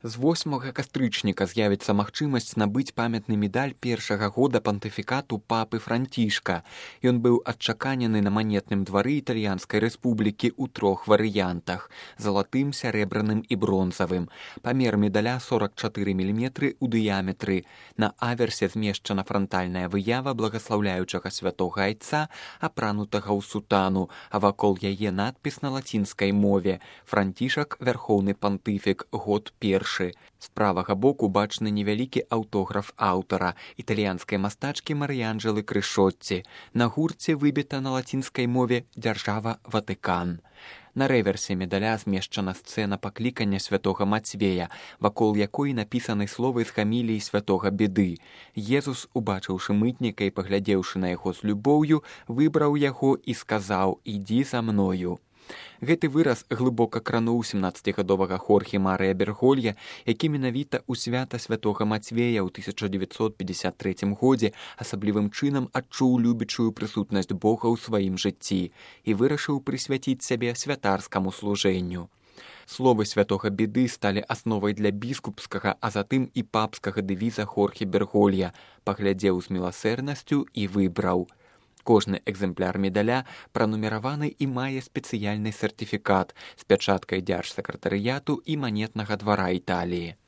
З 8 кастрычніка з'явіцца магчымасць набыць памятны медаль першага года пантыфікату папы Францішка. Ён быў адчаканены на манетным двары Італьянскай рэспублікі ў 3 варыянтах – залатым, сярэбраным і бронзавым. Памер медаля 44 мм у дыяметры. На аверсе змешчана франтальная выява благаслаўляючага святога айца, апранутага ў сутану, а вакол яе надпіс на лацінскай мове «Францішак, вярхоўны пантыфік, год першы». З правага боку бачны невялікі аўтограф аўтара, італьянскай мастачкі Марыянджэлы Крышотці. На гурце выбіта на лацінскай мове «Дзяржава Ватыкан». На рэверсе медаля змешчана сцэна паклікання святога Мацвея, вакол якой напісаны словы з хаміліі святога Беды. Езус, убачыўшы мытніка і паглядзеўшы на яго з любоўю, выбраў яго і сказаў «Ідзі за мною». Гэты выраз глыбока крануў 17-гадовага Хорхе Марыя Берголья, які менавіта ў свята святога Мацвея ў 1953 годзе асаблівым чынам адчуў любячую прысутнасць Бога ў сваім жыцці і вырашыў прысвяціць сябе святарскаму служэнню. Словы святога Беды сталі асновай для біскупскага, а затым і папскага дэвіза Хорхе Берголья, паглядзеў з міласэрнасцю і выбраў. Кожны экземпляр медаля пранумераваны і мае спецыяльны сертыфікат з пячаткай дзяржсакратарыяту і манетнага двара Італіі.